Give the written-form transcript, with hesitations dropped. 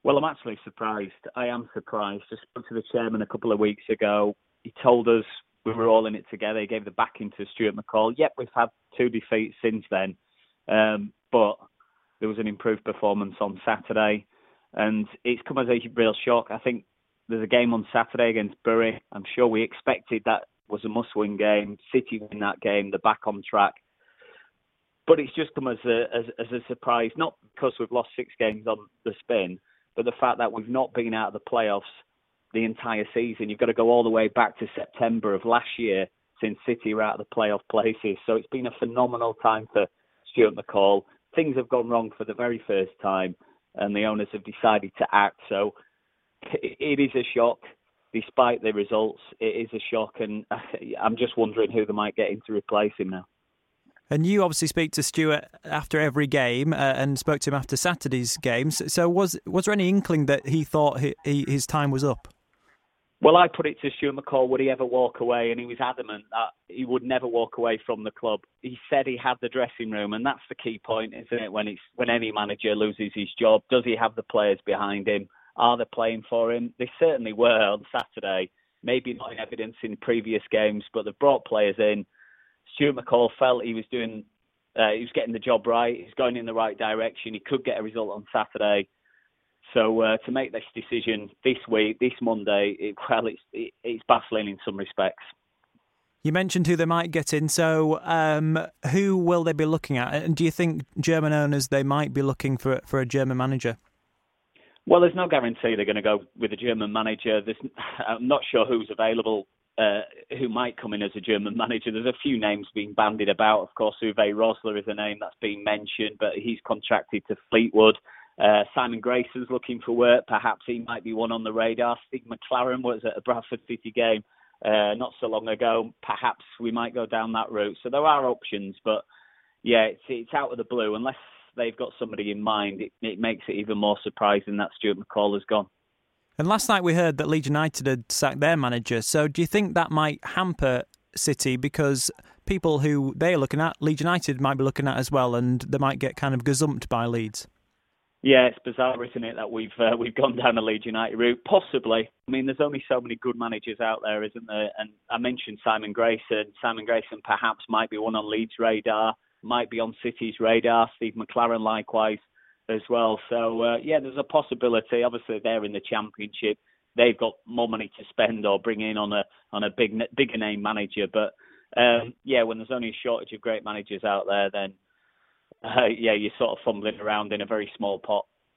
Well, I'm actually surprised. I am surprised. I spoke to the chairman a couple of weeks ago. He told us we were all in it together. He gave the backing to Stuart McCall. Yep, we've had 2 defeats since then. But there was an improved performance on Saturday. And it's come as a real shock. I think there's a game on Saturday against Bury. I'm sure we expected that was a must-win game. City win that game. They're back on track. But it's just come as a surprise, not because we've lost 6 games on the spin, but the fact that we've not been out of the playoffs the entire season. You've got to go all the way back to September of last year since City were out of the playoff places. So it's been a phenomenal time for Stuart McCall. Things have gone wrong for the very first time, and the owners have decided to act. So it is a shock. Despite the results, it is a shock, and I'm just wondering who they might get in to replace him now. And you obviously speak to Stuart after every game and spoke to him after Saturday's games. So was there any inkling that he thought his time was up? Well, I put it to Stuart McCall, would he ever walk away? And he was adamant that he would never walk away from the club. He said he had the dressing room, and that's the key point, isn't it, when any manager loses his job? Does he have the players behind him? Are they playing for him? They certainly were on Saturday. Maybe not in evidence in previous games, but they brought players in. Stuart McCall felt he was getting the job right. He's going in the right direction. He could get a result on Saturday. So to make this decision this week, this Monday, it's baffling in some respects. You mentioned who they might get in. So who will they be looking at? And do you think German owners, they might be looking for a German manager? Well, there's no guarantee they're going to go with a German manager. I'm not sure who's available. Who might come in as a German manager. There's a few names being bandied about. Of course, Uwe Rosler is a name that's been mentioned, but he's contracted to Fleetwood. Simon Grayson's looking for work. Perhaps he might be one on the radar. Steve McLaren was at a Bradford City game not so long ago. Perhaps we might go down that route. So there are options, but yeah, it's out of the blue. Unless they've got somebody in mind, it makes it even more surprising that Stuart McCall has gone. And last night we heard that Leeds United had sacked their manager. So do you think that might hamper City? Because people who they're looking at, Leeds United might be looking at as well, and they might get kind of gazumped by Leeds. Yeah, it's bizarre, isn't it, that we've gone down the Leeds United route? Possibly. I mean, there's only so many good managers out there, isn't there? And I mentioned Simon Grayson. Simon Grayson perhaps might be one on Leeds' radar, might be on City's radar. Steve McLaren likewise as well. So, there's a possibility. Obviously, they're in the Championship. They've got more money to spend or bring in on a bigger name manager. But, when there's only a shortage of great managers out there, then, you're sort of fumbling around in a very small pot.